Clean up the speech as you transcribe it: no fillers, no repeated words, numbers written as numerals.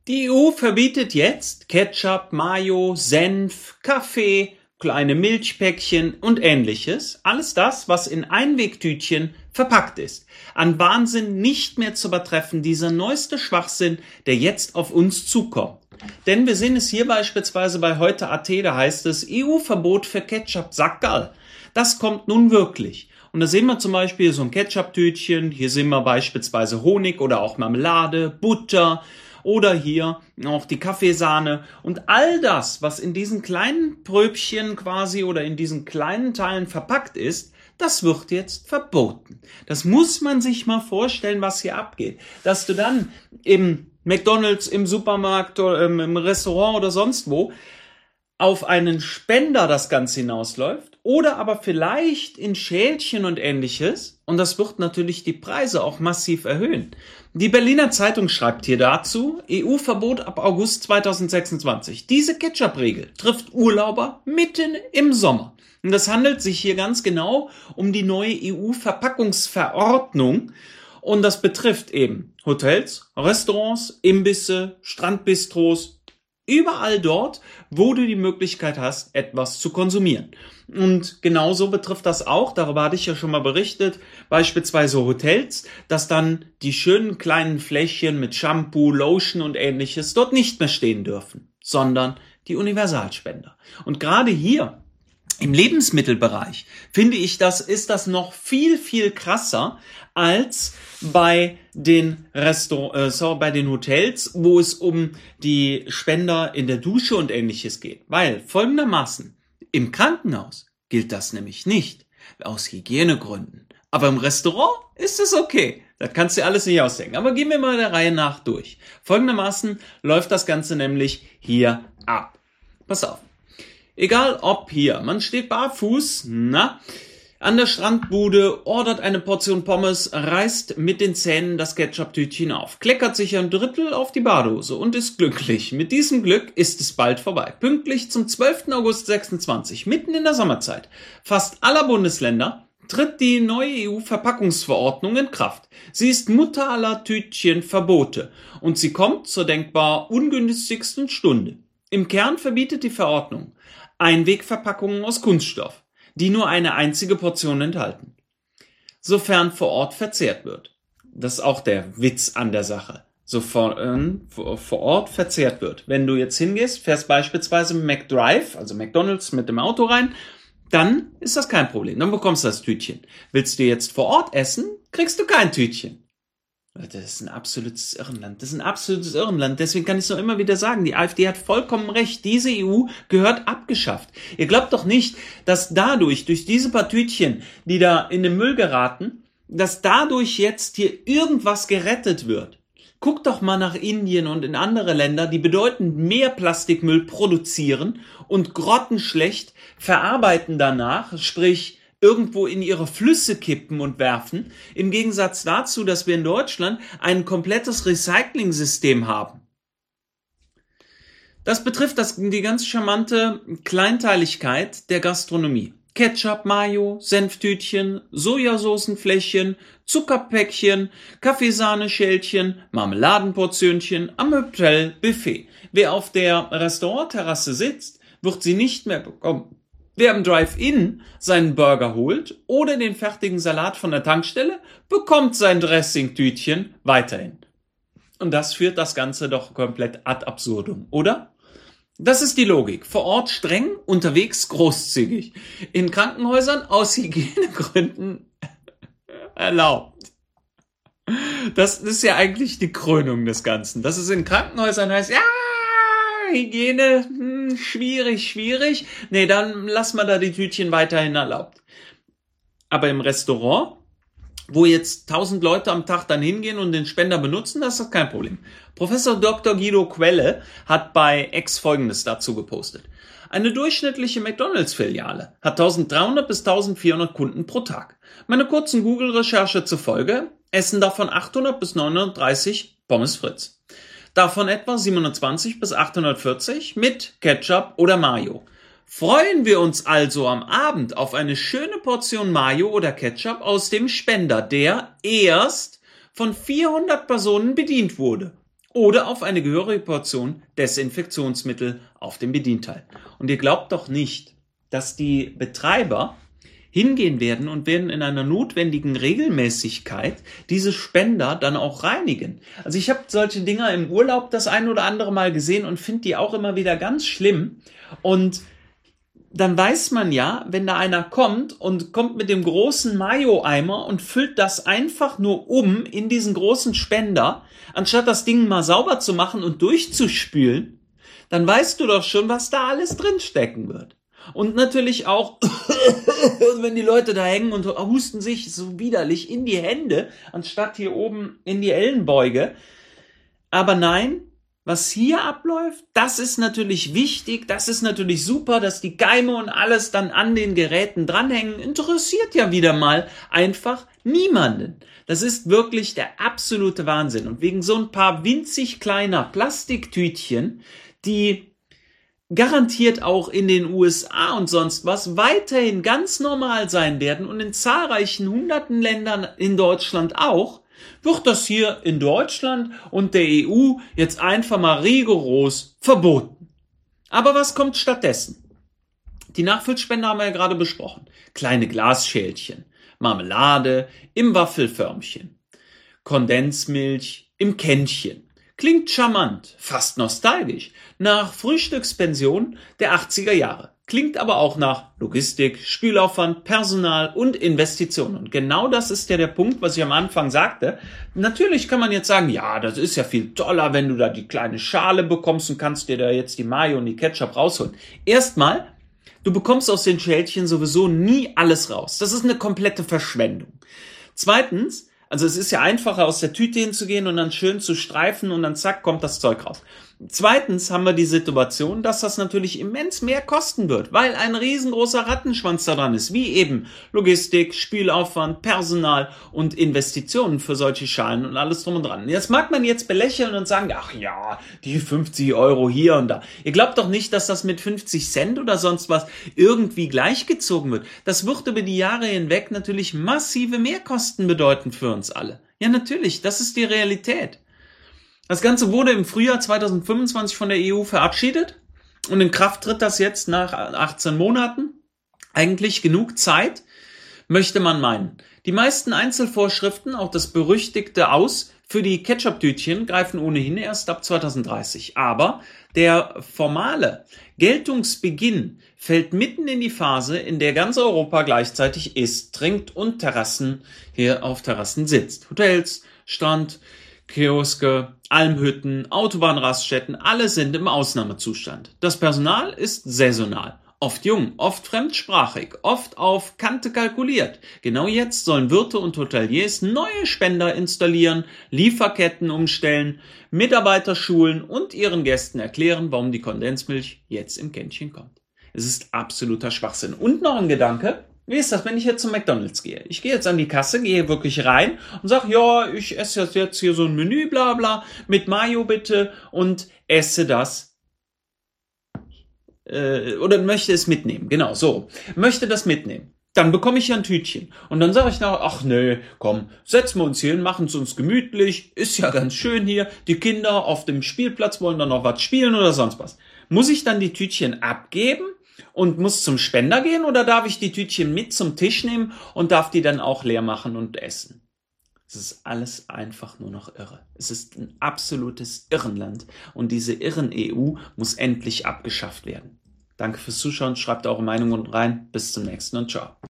Die EU verbietet jetzt Ketchup, Mayo, Senf, Kaffee, kleine Milchpäckchen und ähnliches. Alles das, was in Einwegtütchen verpackt ist. An Wahnsinn nicht mehr zu übertreffen, dieser neueste Schwachsinn, der jetzt auf uns zukommt. Denn wir sehen es hier beispielsweise bei heute.at, da heißt es EU-Verbot für Ketchup, Sackerl. Das kommt nun wirklich. Und da sehen wir zum Beispiel so ein Ketchup-Tütchen, hier sehen wir beispielsweise Honig oder auch Marmelade, Butter oder hier auch die Kaffeesahne. Und all das, was in diesen kleinen Pröbchen quasi oder in diesen kleinen Teilen verpackt ist, das wird jetzt verboten. Das muss man sich mal vorstellen, was hier abgeht. Dass du dann im McDonald's, im Supermarkt, im Restaurant oder sonst wo auf einen Spender das Ganze hinausläuft oder aber vielleicht in Schälchen und ähnliches, und das wird natürlich die Preise auch massiv erhöhen. Die Berliner Zeitung schreibt hier dazu, EU-Verbot ab August 2026. Diese Ketchup-Regel trifft Urlauber mitten im Sommer. Und das handelt sich hier ganz genau um die neue EU-Verpackungsverordnung. Und das betrifft eben Hotels, Restaurants, Imbisse, Strandbistros, überall dort, wo du die Möglichkeit hast, etwas zu konsumieren. Und genauso betrifft das auch, darüber hatte ich ja schon mal berichtet, beispielsweise Hotels, dass dann die schönen kleinen Fläschchen mit Shampoo, Lotion und ähnliches dort nicht mehr stehen dürfen, sondern die Universalspender. Und gerade hier im Lebensmittelbereich, finde ich, ist das noch viel, viel krasser als bei den bei den Hotels, wo es um die Spender in der Dusche und ähnliches geht. Weil folgendermaßen, im Krankenhaus gilt das nämlich nicht, aus Hygienegründen. Aber im Restaurant ist es okay. Das kannst du dir alles nicht ausdenken. Aber gehen wir mal der Reihe nach durch. Folgendermaßen läuft das Ganze nämlich hier ab. Pass auf. Egal ob hier, man steht barfuß, an der Strandbude, ordert eine Portion Pommes, reißt mit den Zähnen das Ketchup-Tütchen auf, kleckert sich ein Drittel auf die Bardose und ist glücklich. Mit diesem Glück ist es bald vorbei. Pünktlich zum 12. August 26, mitten in der Sommerzeit, fast aller Bundesländer, tritt die neue EU-Verpackungsverordnung in Kraft. Sie ist Mutter aller Tütchenverbote und sie kommt zur denkbar ungünstigsten Stunde. Im Kern verbietet die Verordnung Einwegverpackungen aus Kunststoff, die nur eine einzige Portion enthalten, sofern vor Ort verzehrt wird. Das ist auch der Witz an der Sache. Sofern vor Ort verzehrt wird. Wenn du jetzt hingehst, fährst beispielsweise mit McDrive, also McDonald's, mit dem Auto rein, dann ist das kein Problem. Dann bekommst du das Tütchen. Willst du jetzt vor Ort essen, kriegst du kein Tütchen. Das ist ein absolutes Irrenland. Deswegen kann ich es noch immer wieder sagen. Die AfD hat vollkommen recht. Diese EU gehört abgeschafft. Ihr glaubt doch nicht, dass durch diese paar Tütchen, die da in den Müll geraten, dass dadurch jetzt hier irgendwas gerettet wird. Guckt doch mal nach Indien und in andere Länder, die bedeutend mehr Plastikmüll produzieren und grottenschlecht verarbeiten danach, sprich irgendwo in ihre Flüsse kippen und werfen, im Gegensatz dazu, dass wir in Deutschland ein komplettes Recycling-System haben. Das betrifft die ganz charmante Kleinteiligkeit der Gastronomie. Ketchup, Mayo, Senftütchen, Sojasoßenfläschchen, Zuckerpäckchen, Kaffeesahneschälchen, Marmeladenportionchen am Hotelbuffet. Wer auf der Restaurantterrasse sitzt, wird sie nicht mehr bekommen. Wer im Drive-In seinen Burger holt oder den fertigen Salat von der Tankstelle, bekommt sein Dressing-Tütchen weiterhin. Und das führt das Ganze doch komplett ad absurdum, oder? Das ist die Logik. Vor Ort streng, unterwegs großzügig. In Krankenhäusern aus Hygienegründen erlaubt. Das ist ja eigentlich die Krönung des Ganzen. Dass es in Krankenhäusern heißt, ja, Hygiene, schwierig. Nee, dann lass mal da die Tütchen weiterhin erlaubt. Aber im Restaurant, wo jetzt 1000 Leute am Tag dann hingehen und den Spender benutzen, das ist kein Problem. Professor Dr. Guido Quelle hat bei X Folgendes dazu gepostet. Eine durchschnittliche McDonald's-Filiale hat 1300 bis 1400 Kunden pro Tag. Meiner kurzen Google-Recherche zufolge essen davon 800 bis 930 Pommes Fritz. Davon etwa 720 bis 840 mit Ketchup oder Mayo. Freuen wir uns also am Abend auf eine schöne Portion Mayo oder Ketchup aus dem Spender, der erst von 400 Personen bedient wurde. oder auf eine gehörige Portion Desinfektionsmittel auf dem Bedienteil. Und ihr glaubt doch nicht, dass die Betreiber hingehen werden und werden in einer notwendigen Regelmäßigkeit diese Spender dann auch reinigen. Also ich habe solche Dinger im Urlaub das ein oder andere Mal gesehen und finde die auch immer wieder ganz schlimm. Und dann weiß man ja, wenn da einer kommt mit dem großen Mayo-Eimer und füllt das einfach nur um in diesen großen Spender, anstatt das Ding mal sauber zu machen und durchzuspülen, dann weißt du doch schon, was da alles drinstecken wird. Und natürlich auch, wenn die Leute da hängen und husten sich so widerlich in die Hände, anstatt hier oben in die Ellenbeuge. Aber nein, was hier abläuft, das ist natürlich wichtig, das ist natürlich super, dass die Keime und alles dann an den Geräten dranhängen, interessiert ja wieder mal einfach niemanden. Das ist wirklich der absolute Wahnsinn. Und wegen so ein paar winzig kleiner Plastiktütchen, die garantiert auch in den USA und sonst was weiterhin ganz normal sein werden und in zahlreichen hunderten Ländern in Deutschland auch, wird das hier in Deutschland und der EU jetzt einfach mal rigoros verboten. Aber was kommt stattdessen? Die Nachfüllspender haben wir ja gerade besprochen. Kleine Glasschälchen, Marmelade im Waffelförmchen, Kondensmilch im Kännchen. Klingt charmant, fast nostalgisch, nach Frühstückspension der 80er Jahre. Klingt aber auch nach Logistik, Spülaufwand, Personal und Investitionen. Und genau das ist ja der Punkt, was ich am Anfang sagte. Natürlich kann man jetzt sagen, ja, das ist ja viel toller, wenn du da die kleine Schale bekommst und kannst dir da jetzt die Mayo und die Ketchup rausholen. Erstmal, du bekommst aus den Schälchen sowieso nie alles raus. Das ist eine komplette Verschwendung. Zweitens, also es ist ja einfacher, aus der Tüte hinzugehen und dann schön zu streifen und dann zack, kommt das Zeug raus. Zweitens haben wir die Situation, dass das natürlich immens mehr kosten wird, weil ein riesengroßer Rattenschwanz da dran ist, wie eben Logistik, Spülaufwand, Personal und Investitionen für solche Schalen und alles drum und dran. Das mag man jetzt belächeln und sagen, ach ja, die 50 Euro hier und da. Ihr glaubt doch nicht, dass das mit 50 Cent oder sonst was irgendwie gleichgezogen wird. Das wird über die Jahre hinweg natürlich massive Mehrkosten bedeuten für uns alle. Ja, natürlich, das ist die Realität. Das Ganze wurde im Frühjahr 2025 von der EU verabschiedet und in Kraft tritt das jetzt nach 18 Monaten. Eigentlich genug Zeit, möchte man meinen. Die meisten Einzelvorschriften, auch das berüchtigte Aus für die Ketchup-Tütchen, greifen ohnehin erst ab 2030. Aber der formale Geltungsbeginn fällt mitten in die Phase, in der ganz Europa gleichzeitig isst, trinkt und hier auf Terrassen sitzt. Hotels, Strand, Kioske, Almhütten, Autobahnraststätten, alle sind im Ausnahmezustand. Das Personal ist saisonal. Oft jung, oft fremdsprachig, oft auf Kante kalkuliert. Genau jetzt sollen Wirte und Hoteliers neue Spender installieren, Lieferketten umstellen, Mitarbeiter schulen und ihren Gästen erklären, warum die Kondensmilch jetzt im Kännchen kommt. Es ist absoluter Schwachsinn. Und noch ein Gedanke. Wie ist das, wenn ich jetzt zum McDonald's gehe? Ich gehe jetzt an die Kasse, gehe wirklich rein und sage, ja, ich esse jetzt hier so ein Menü, bla bla, mit Mayo bitte und esse das. Oder möchte es mitnehmen, genau, so. Möchte das mitnehmen. Dann bekomme ich ja ein Tütchen. Und dann sage ich noch, ach nee, komm, setzen wir uns hier hin, machen es uns gemütlich, ist ja ganz schön hier. Die Kinder auf dem Spielplatz wollen dann noch was spielen oder sonst was. Muss ich dann die Tütchen abgeben und muss zum Spender gehen oder darf ich die Tütchen mit zum Tisch nehmen und darf die dann auch leer machen und essen? Es ist alles einfach nur noch irre. Es ist ein absolutes Irrenland und diese Irren-EU muss endlich abgeschafft werden. Danke fürs Zuschauen, schreibt eure Meinungen rein. Bis zum nächsten und ciao.